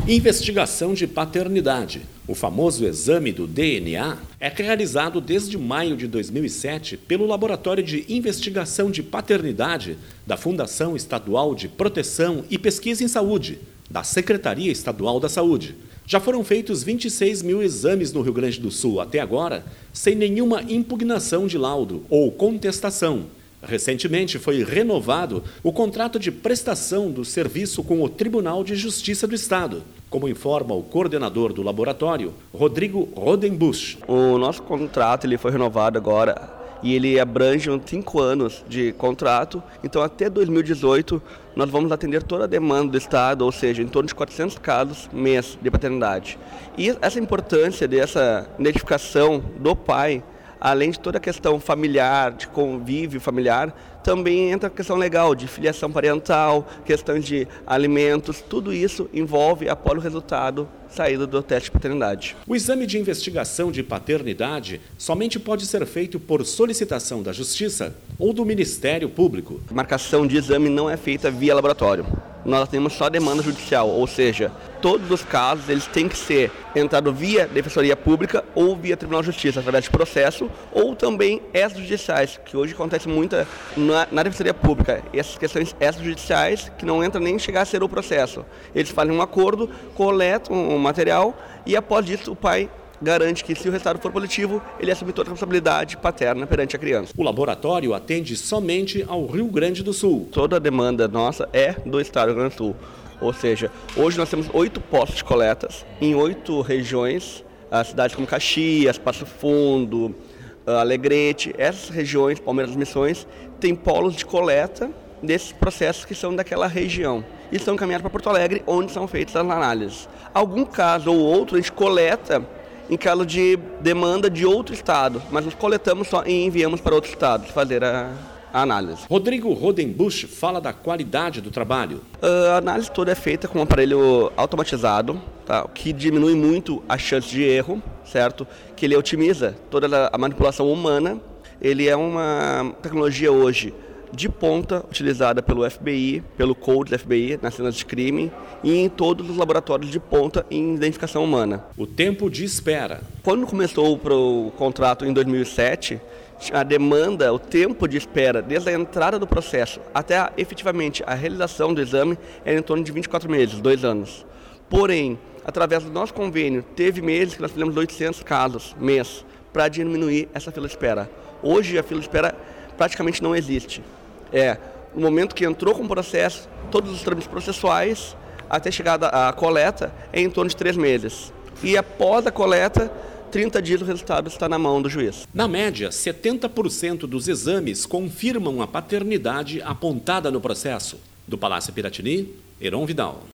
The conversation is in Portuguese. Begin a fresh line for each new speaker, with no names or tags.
Investigação de paternidade. O famoso exame do DNA é realizado desde maio de 2007 pelo Laboratório de Investigação de Paternidade da Fundação Estadual de Proteção e Pesquisa em Saúde, da Secretaria Estadual da Saúde. Já foram feitos 26 mil exames no Rio Grande do Sul até agora, sem nenhuma impugnação de laudo ou contestação. Recentemente foi renovado o contrato de prestação do serviço com o Tribunal de Justiça do Estado, como informa o coordenador do laboratório, Rodrigo Rodenbusch.
O nosso contrato ele foi renovado agora e ele abrange 5 anos de contrato, então até 2018 nós vamos atender toda a demanda do Estado, ou seja, em torno de 400 casos mês de paternidade. E essa importância dessa identificação do pai, além de toda a questão familiar, de convívio familiar, também entra a questão legal de filiação parental, questões de alimentos, tudo isso envolve após o resultado saído do teste de paternidade.
O exame de investigação de paternidade somente pode ser feito por solicitação da Justiça ou do Ministério Público.
A marcação de exame não é feita via laboratório. Nós temos só demanda judicial, ou seja, todos os casos eles têm que ser entrado via Defensoria Pública ou via Tribunal de Justiça, através de processo, ou também extrajudiciais, que hoje acontece muito na Defensoria Pública. E essas questões extrajudiciais, que não entram nem chegar a ser o processo. Eles fazem um acordo, coletam um material e após isso o pai garante que, se o resultado for positivo, ele assume toda a responsabilidade paterna perante a criança.
O laboratório atende somente ao Rio Grande do Sul.
Toda a demanda nossa é do estado do Rio Grande do Sul. Ou seja, hoje nós temos 8 postos de coletas em 8 regiões, as cidades como Caxias, Passo Fundo, Alegrete. Essas regiões, Palmeiras das Missões, têm polos de coleta desses processos que são daquela região e são encaminhados para Porto Alegre, onde são feitas as análises. Algum caso ou outro a gente coleta em caso de demanda de outro estado, mas nós coletamos só e enviamos para outros estados fazer a análise.
Rodrigo Rodenbusch fala da qualidade do trabalho.
A análise toda é feita com um aparelho automatizado, tá? O que diminui muito a chance de erro, certo? Que ele otimiza toda a manipulação humana. Ele é uma tecnologia hoje de ponta, utilizada pelo FBI, pelo Code do FBI, nas cenas de crime e em todos os laboratórios de ponta em identificação humana.
O tempo de espera.
Quando começou o contrato em 2007, a demanda, o tempo de espera, desde a entrada do processo até efetivamente a realização do exame, era em torno de 24 meses, 2 anos. Porém, através do nosso convênio, teve meses que nós fizemos 800 casos mês para diminuir essa fila de espera. Hoje a fila de espera praticamente não existe. No momento que entrou com o processo, todos os trâmites processuais, até chegada à coleta, é em torno de 3 meses. E após a coleta, 30 dias o resultado está na mão do juiz.
Na média, 70% dos exames confirmam a paternidade apontada no processo. Do Palácio Piratini, Heron Vidal.